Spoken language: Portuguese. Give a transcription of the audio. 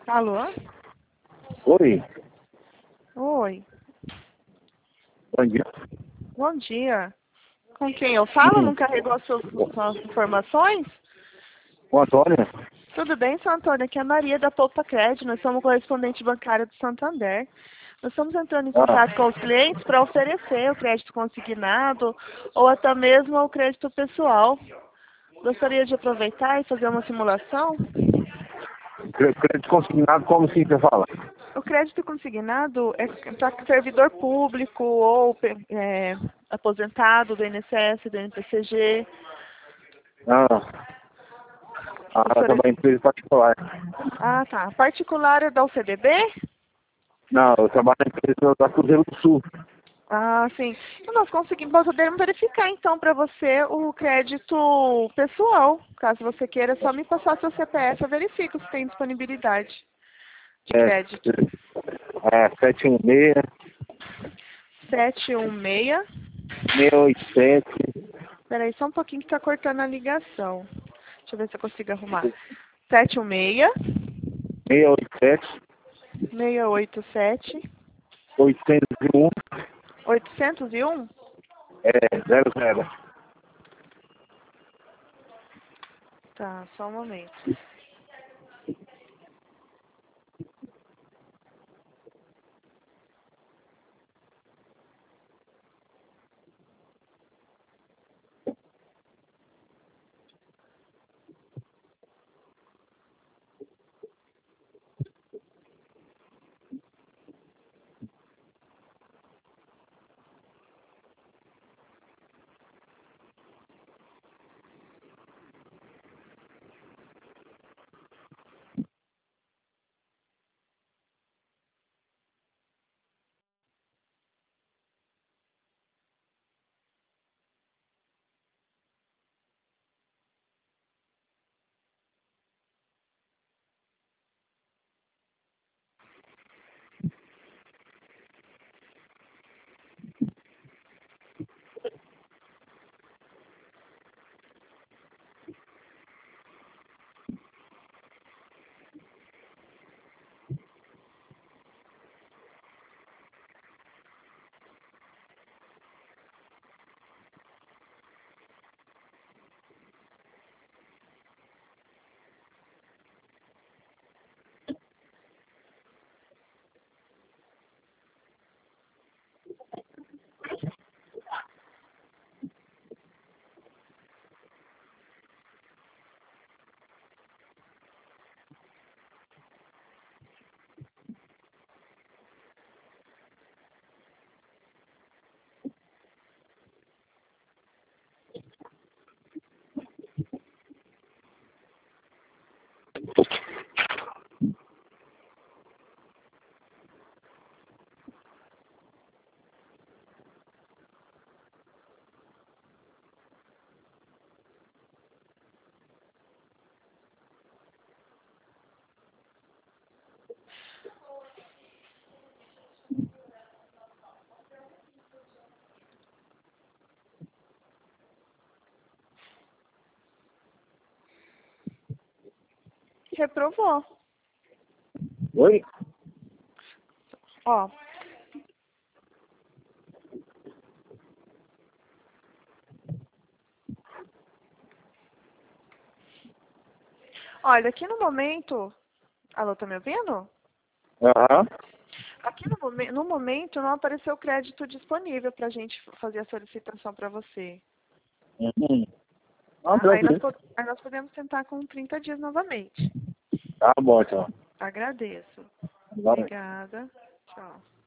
Alô? Oi, Oi. bom dia. Bom dia. Com quem eu falo? Não carregou as suas informações? O Antônio? Tudo bem, seu Antônio? Aqui é a Maria da Poupa Crédito. Nós somos correspondente bancária do Santander. Nós estamos entrando em contato com os clientes para oferecer o crédito consignado ou até mesmo o crédito pessoal. Gostaria de aproveitar e fazer uma simulação? Crédito consignado, como assim você fala? O crédito consignado é para servidor público ou aposentado do INSS, do NPCG. Eu trabalho em empresa particular. Ah, tá. Particular é da UCDB? Não, eu trabalho na empresa da Cruzeiro do Sul. Ah, sim. E nós podemos verificar então para você o crédito pessoal. Caso você queira, é só me passar seu CPF, eu verifico se tem disponibilidade de É, crédito. 716 716. 687 Peraí, só um pouquinho que tá cortando a ligação. Deixa eu ver se eu consigo arrumar. 716 687 687 801 801. 00. Tá, só um momento. Reprovou. Oi? Ó, olha, aqui no momento... Alô, tá me ouvindo? Aham. Aqui no momento não apareceu crédito disponível para a gente fazer a solicitação para você. Uhum. Não, Tá? Aí, tranquilo. aí nós podemos tentar com 30 dias novamente. Tá bom, então. Agradeço. Agora Obrigada. Tchau.